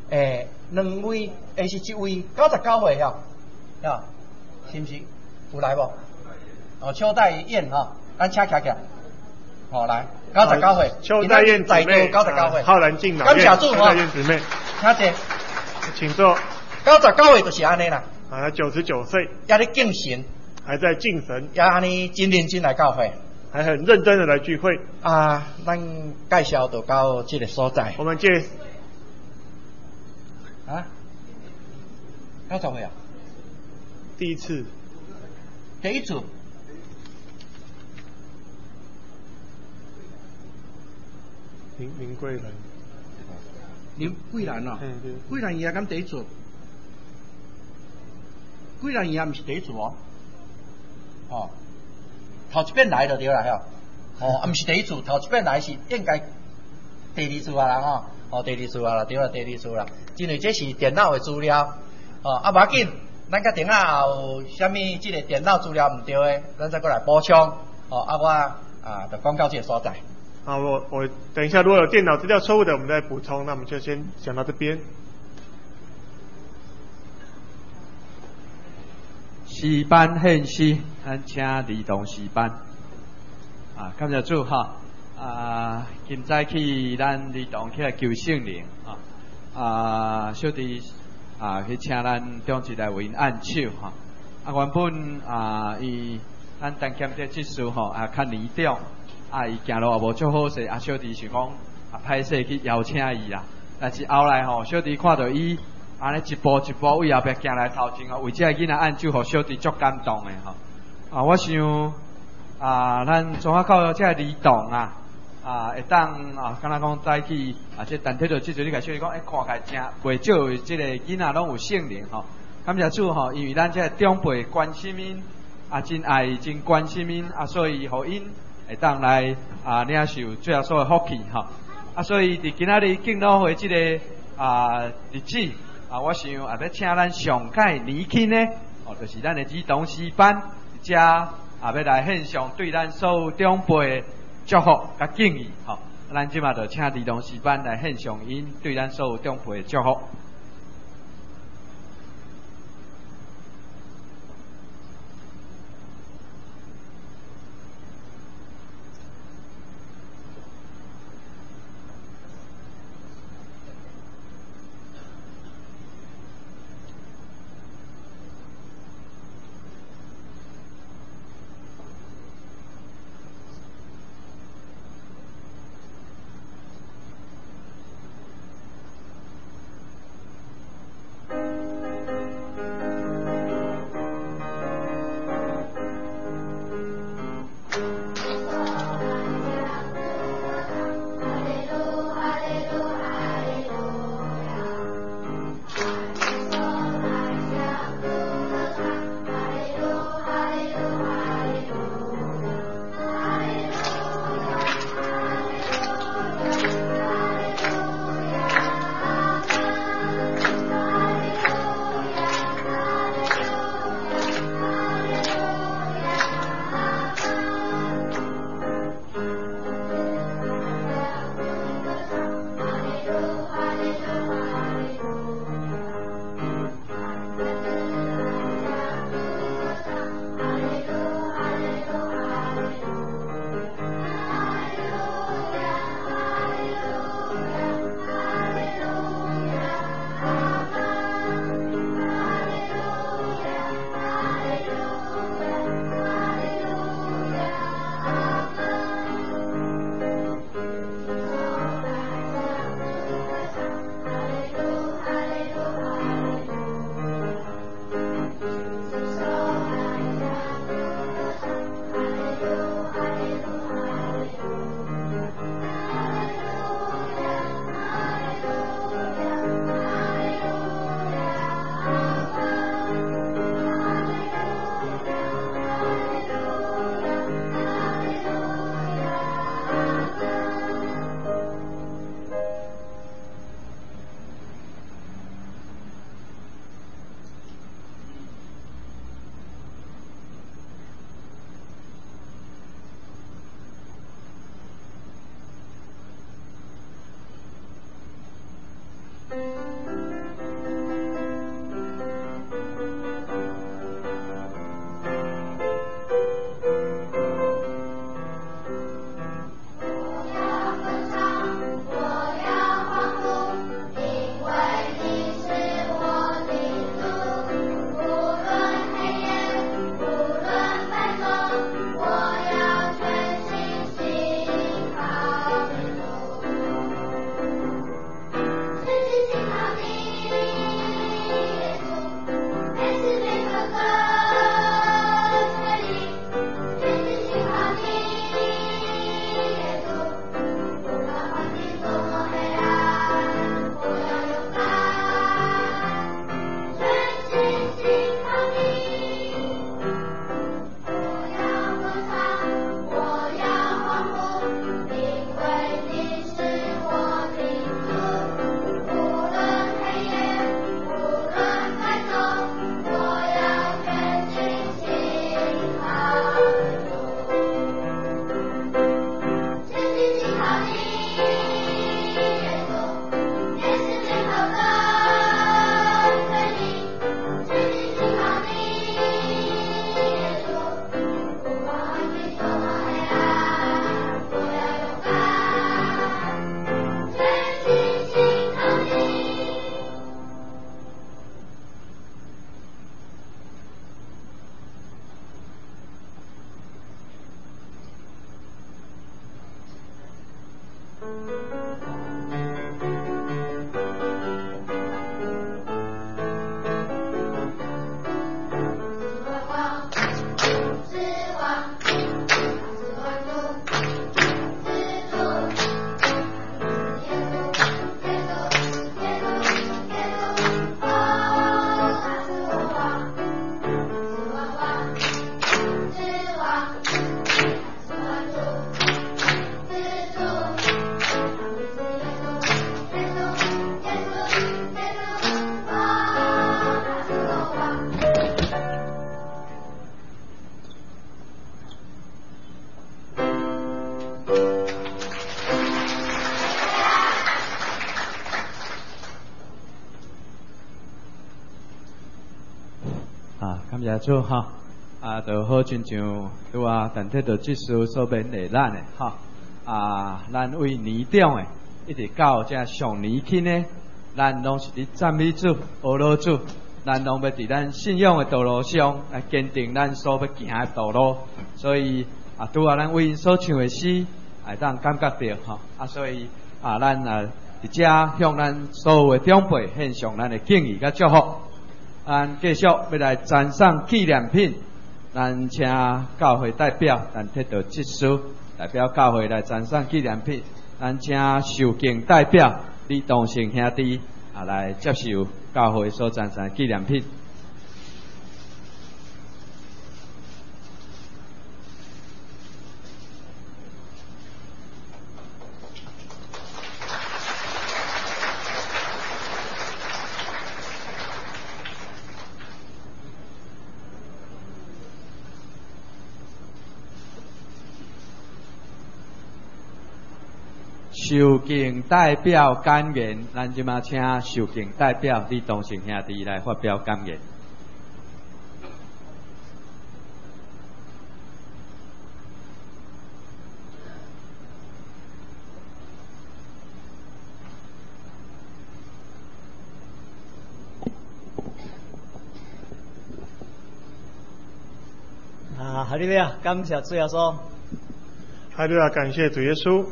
2位，是1位99岁是不是？有来无？邱代燕咱请徛起来。来99岁， 邱代燕姊妹 ，99岁， 浩然敬老院。 感谢主邱代燕姊妹，请坐。 99岁就是安尼啦。 99岁， 也咧敬神。 还在敬神， 也安尼真认真来教会， 还很认真的来聚会。 咱介绍就到这个所在。 我们 90岁第一次。林贵人。 林贵人贵人也敢第一次。贵人也不是第一次头一遍来就对啦不是第一次，头一遍来是应该第2次啦第2次啦，对啦，第2次啦，因为这是电脑的资料无要紧，咱甲电脑有啥物这个电脑资料唔对的，咱再过来补充我就讲到这个所在。 我等一下如果有电脑资料错误的，我们再补充，那我们就先讲到这边。 诗班献诗，咱请李同诗班。感谢主今早起咱李同起来求圣灵小弟去请咱中职来为因按手原本咱单检这技术较年长伊行路也无足好势小弟想讲歹势去邀请伊啦，但是后来小弟看到伊。安尼一步一步为后壁行来头前为这个囡仔按手，互小弟足感动的我想咱中华教这个儿童会当敢若讲早起这单体就即阵你甲小弟讲看起来真袂少，这个囡仔拢有圣灵感谢主因为咱这个长辈关心因真爱真关心因所以互因会当来领受最后所有福气所以伫今仔日敬老会这个日子。我想要请咱上届年轻的就是咱的儿童诗班，要来献上对咱所有长辈的祝福甲敬意咱即马就请儿童诗班来献上因对咱所有长辈的祝福。 感谢主哈，就好亲像拄啊，但这着即事所勉励咱的哈，咱为年长的，一直到这上年轻的，咱拢是伫赞美主、阿罗主，咱拢要伫咱信仰的道路上来坚定咱所要行的道路，所以拄啊，咱为因所唱的诗，当感觉到哈，所以咱伫遮向咱所有的长辈献上咱的敬意甲祝福。咱继续要来赞赏纪念品，咱请教会代表，咱摕到职书代表教会来赞赏纪念品，咱请受敬代表李东胜兄弟来接受教会所赞赏的纪念品。受敬代表感言，咱即马请受敬代表李东胜兄弟来发表感言。 哈利路亚，感谢主耶稣。 哈利路亚，感谢主耶稣。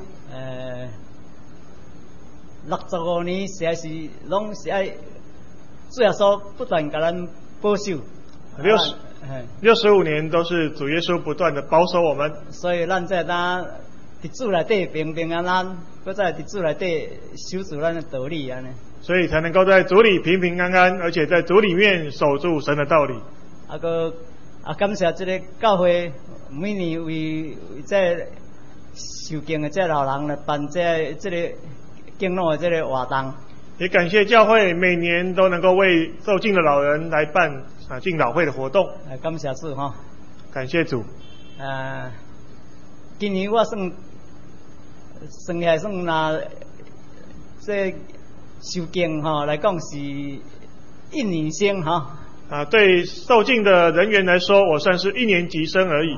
65年实在是拢是爱主耶稣不断给咱保守。65 年都是主耶稣不断的保守我们， 所以咱在咱伫主内底平平安安，搁在伫主内底守住咱的道理安尼。 所以才能够在主里平平安安，而且在主里面守住神的道理。 感谢这个教会每年为这受敬的这老人来办这个敬老的这个活动。 也感谢教会每年都能够为受敬的老人来办敬老会的活动。 感谢主哈， 感谢主。 今年我算起来算拿这受敬哈来讲是1年生哈。 对受敬的人员来说，我算是1年级生而已。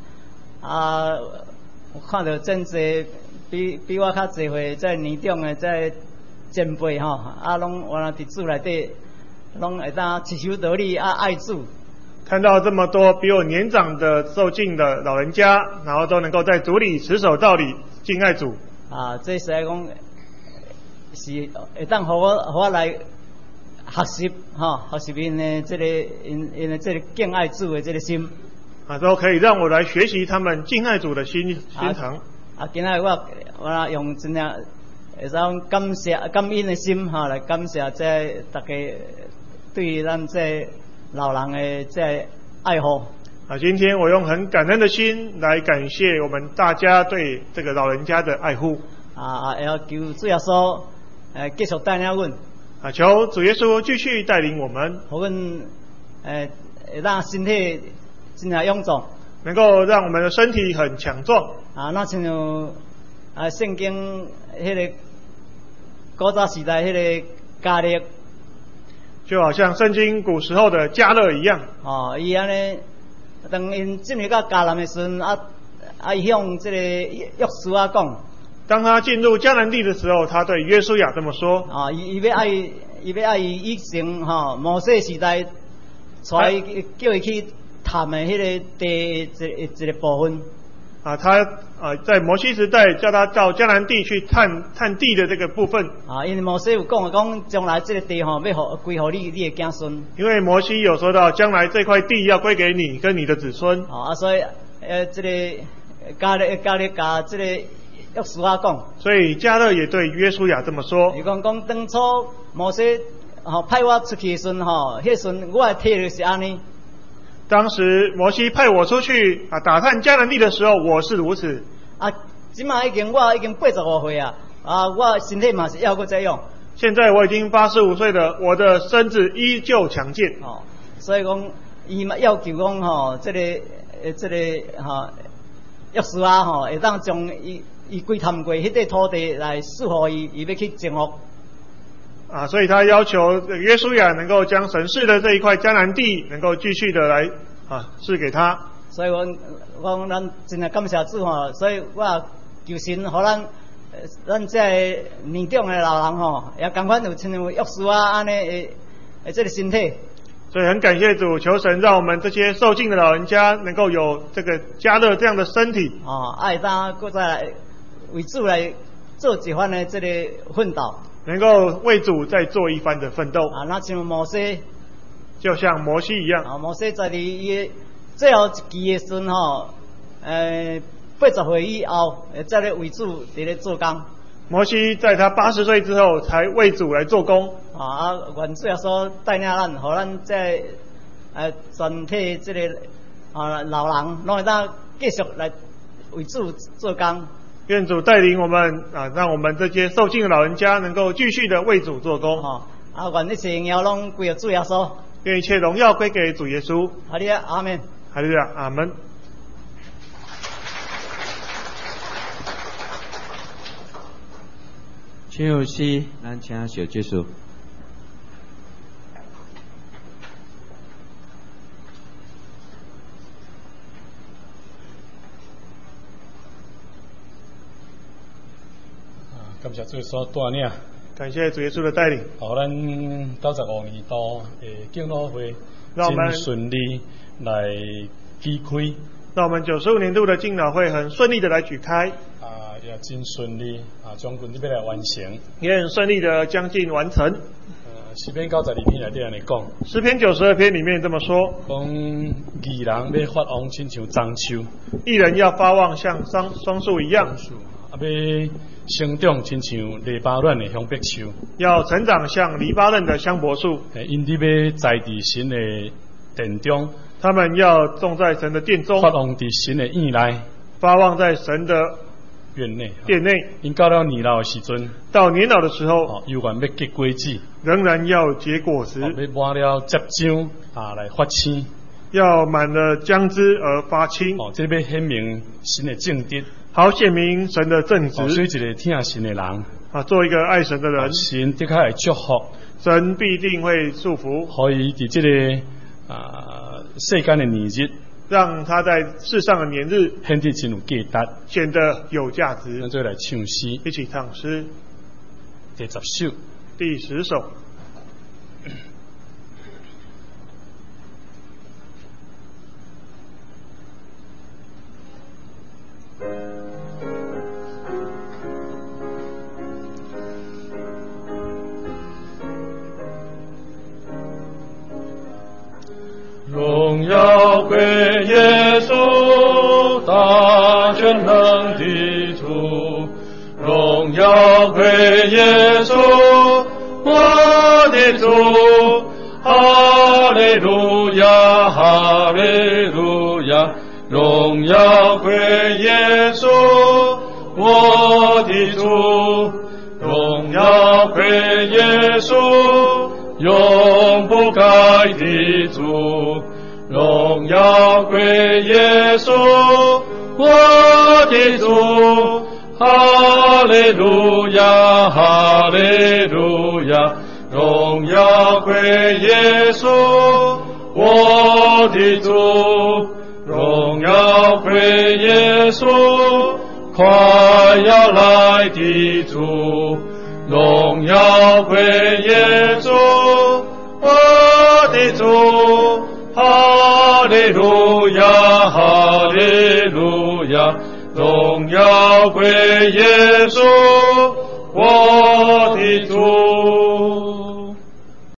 我看到真侪比我较侪岁在年长的在前辈哈，拢原来伫主内底，拢会当持守道理爱主。 看到这么多比我年长的受敬的老人家，然后都能够在主里持守道理，敬爱主。 这实在讲是会当互我来学习学习因的这个因的这个敬爱主的这个心。 都可以让我来学习他们敬爱主的心肠。 今仔我用真正会使感恩的心来感谢这大家对咱这老人的这爱护。 今天我用很感恩的心来感谢我们大家对这个老人家的爱护。 要求主耶稣继续带领阮。 求主耶稣继续带领我们， 互阮让身体真正臃肿， 能够让我们的身体很强壮。 那像圣经迄个古早时代迄个加勒， 就好像圣经古时候的加勒一样。 伊安尼当因进入到迦南的时阵，伊向这个约书亚讲。 当他进入迦南地的时候，他对约书亚这么说： 伊要爱以前摩西时代，带叫伊去探的迄个地一个部分。 他在摩西时代叫他到迦南地去探地的这个部分。 因为摩西有讲将来这个地要归给你的子孙。 因为摩西有说到将来这块地要归给你跟你的子孙。 所以这个加这个约书亚讲。所以加勒也对约书亚这么说。 伊讲当初摩西派我出去的时阵迄时阵我的体力是安尼。 当时摩西派我出去打探迦南地的时候，我是如此。 今嘛我已经85岁我身体嘛是要搁这样。 现在我已经85岁了，我的身子依旧强健。 所以讲伊嘛要求讲这个约书亚会当将伊归探过迄块土地来适合伊要去征服。 所以他要求约书亚能够将神赐的这一块迦南地能够继续的来赐给他。 所以咱真系感谢主吼，所以我求神，互咱这年长的老人吼，也共款有亲像约书亚安尼的这个身体。 所以很感谢主，求神让我们这些受尽的老人家能够有这个加勒这样的身体。 会当搁再来为主来做一番的这个奋斗， 能够为主再做一番的奋斗。 那像摩西， 就像摩西一样。 摩西在伊最后一期的时阵吼，80岁以后，再来为主伫咧做工。 摩西在他80岁之后才为主来做工。 愿主耶稣带领咱，互咱这全体这个老人，拢会当继续来为主做工。 愿主带领我们让我们这些受尽的老人家能够继续的为主做工。 愿一切荣耀拢归给主耶稣。 愿一切荣耀归给主耶稣。 哈利路亚，阿门。 哈利路亚，阿门。 请有诗，咱请小结束。 感谢主所带领， 感谢主耶稣的带领， 好，咱95年度敬老会真顺利来举开。 让我们95年度的敬老会很顺利的来举开。 也真顺利将军这边来完成， 也很顺利的将近完成。 诗篇92篇内底安尼讲， 诗篇92篇里面这么说， 讲义人要发旺，亲像樟树； 义人要发旺，像桑树一样； 要生长，亲像黎巴嫩的香柏树； 要成长像黎巴嫩的香柏树。 因伫要在伫神的殿中， 他们要种在神的殿中， 发旺伫神的院内， 发旺在神的院内， 殿内。 因到了年老的时阵， 到年老的时候， 犹原要结果子， 仍然要结果实， 要满了结浆来发青， 要满了浆汁而发青。 这要显明神的正直， 好显明神的正直。 所以一个听神的人做一个爱神的人， 神的确会祝福， 神必定会祝福， 可以伫这个世间的年日， 让他在世上的年日显得真有价值， 显得有价值。 咱再来唱诗， 一起唱诗， 第10首， 第10首。 荣耀归耶稣，大全能的主。荣耀归耶稣，我的主。哈利路亚，哈利路亚。荣耀归耶稣，我的主。荣耀归耶稣，永不改的主。荣耀归耶稣，我的主。哈利路亚，哈利路亚。荣耀归耶稣，我的主。荣耀归耶稣，快要来的主。荣耀归耶稣，我的主。哈利路亚，哈利路亚。荣耀归耶稣。